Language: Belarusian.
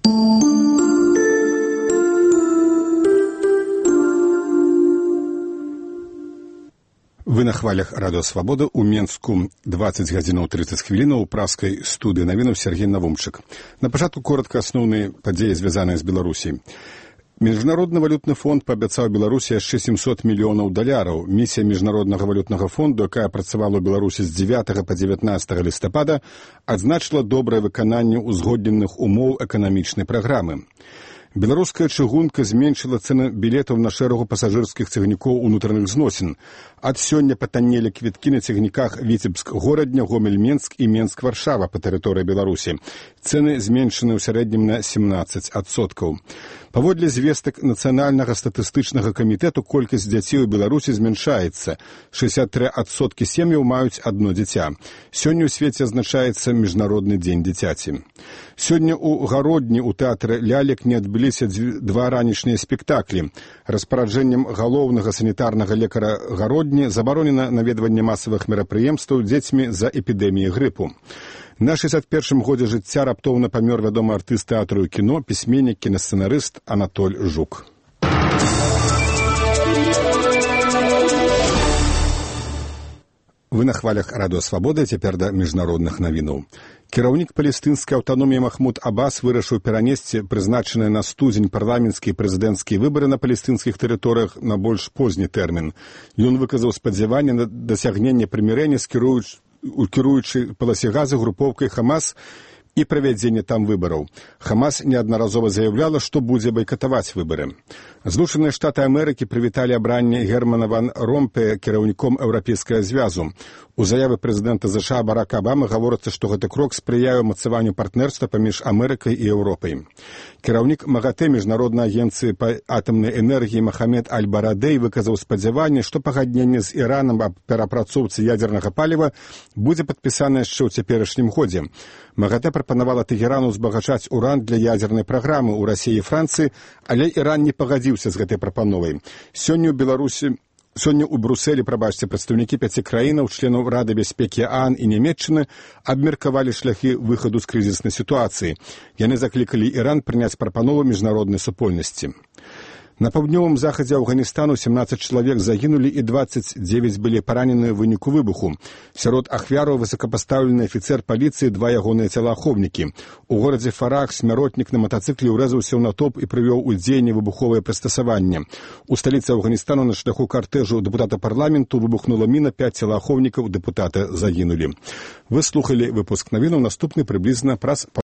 Вы на хвалях Радио Свобода. У Менску 20 гадзінаў 30 хвілінаў у праскай студыі навінаў Сергей Навумчык. На пачатку коротка асноўныя падзеі, звязаныя з Беларусій. Міжнародны валютны фонд паабяцаў Беларусі яшчэ $700 мільёнаў. Місія Міжнароднага валютнага фонду, якая працавала ў Беларусі з 9 па 19 лістапада, адзначыла добрае выкананне ўзгодненых умоў эканамічнай праграмы. Беларуская чыгунка зменшыла цэны білетаў на шэрагу пасажырскіх цягнікоў унутраных зносін. Ад сёння патаннелі квіткі на цягніках Віцебск-Горадня, Гомель-Менск і Менск-Варшава па тэрыторыі Беларусі. Цэны зменшаны ў сярэднім на 17%. Паводле звестак Нацыянальнага статыстычнага камітэту колькасць дзяцей у Беларусі змяншаецца. 63% сем'яў маюць адно дзіця. Сёння ў свеце адзначаецца Міжнародны дзень дзіцяці. Сёння ў Гародні ў тэатры лялек не адбыліся два ранішнія спектаклі. Распараджэннем галоўнага санітарнага лекара Гародні забаронена наведванне масавых мерапрыемстваў дзецьмі за эпідэміяй грыпу. На 61-м годзе жыцця раптоўна памёр вядомы артыст тэатру і кіно, пісьменнік, кінасцэнарыст Анатоль Жук. Вы на хвалях Радио Свобода, цяпер да міжнародных навінаў. Кіраўнік палестынскай аўтаноміі Махмуд Аббас вырашыў перанесці прызначаныя на студзень парламенцкія і прэзідэнцкія выбары на палестынскіх тэрыторыях на больш позні тэрмін. Ён выказаў спадзяванне на дасягненне прымірэння з кіруючай паласе Газы групоўкай Хамас і правядзенне там выбараў. Хамас неаднаразова заяўляла, што будзе байкатаваць выбары. Злучаныя Штаты Амерыкі прывіталі абранне Германа ван Ромпея кіраўніком Еўрапейскага звязу. У заяве прэзідэнта США Барака Абамы гаворыцца, што гэты крок спрыяе ўмацаванню партнерства паміж Амерыкай і Еўропай. Кіраўнік МАГАТЭ Міжнароднай агенцыі па атамнай энергіі Махамед Аль-Барадэй выказаў спадзяванне, што пагадненне з Іранам аб перапрацоўцы ядзернага паліва будзе падпісана яшчэ ў цяперашнім годзе. МАГАТЭ прапанавала Тэгерану узбагачаць уран для ядзернай праграмы ў Расіі і Францыі, але Іран не пагадзіўся з гэтай прапановай. Сёння ў Брусэлі, прадстаўнікі 5 краінаў, членаў Рады бяспекі ААН і Нямецчыны абмеркавалі шляхі выхаду з крызіснай сітуацыі. Яны заклікалі Іран прыняць прапанову міжнароднай супольнасці. На паўднёвым захадзе Афганістану 17 чалавек загінулі і 29 былі паранены ў выніку выбуху. Сярод ахвяраў высокапастаўлены афіцэр паліцыі, 2 ягоныя целаахоўнікі. У горадзе Фарах смяротнік на матацыкле ўрэзаўся ў натоўп і прывёў у дзеянне выбуховае прыстасаванне. У сталіцы Афганістану на шляху картэжу дэпутата парламенту выбухнула міна, 5 целаахоўнікаў дэпутата загінулі. Вы слухалі выпуск навінаў, наступны прыблізна праз